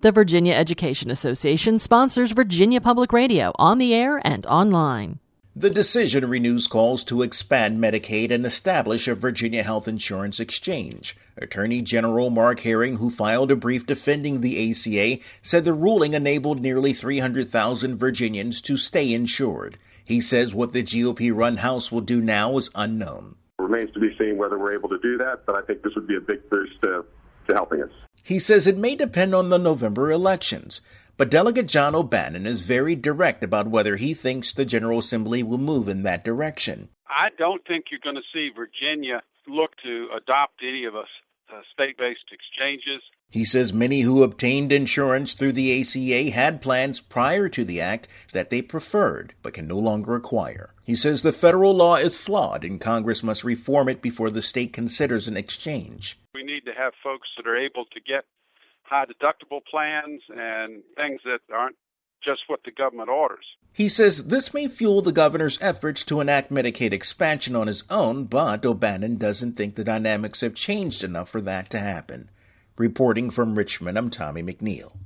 The Virginia Education Association sponsors Virginia Public Radio on the air and online. The decision renews calls to expand Medicaid and establish a Virginia health insurance exchange. Attorney General Mark Herring, who filed a brief defending the ACA, said the ruling enabled nearly 300,000 Virginians to stay insured. He says what the GOP-run House will do now is unknown. It remains to be seen whether we're able to do that, but I think this would be a big boost to helping us. He says it may depend on the November elections. But Delegate John O'Bannon is very direct about whether he thinks the General Assembly will move in that direction. I don't think you're going to see Virginia look to adopt any of us state-based exchanges. He says many who obtained insurance through the ACA had plans prior to the act that they preferred but can no longer acquire. He says the federal law is flawed and Congress must reform it before the state considers an exchange. We need to have folks that are able to get high deductible plans and things that aren't just what the government orders. He says this may fuel the governor's efforts to enact Medicaid expansion on his own, but O'Bannon doesn't think the dynamics have changed enough for that to happen. Reporting from Richmond, I'm Tommy McNeil.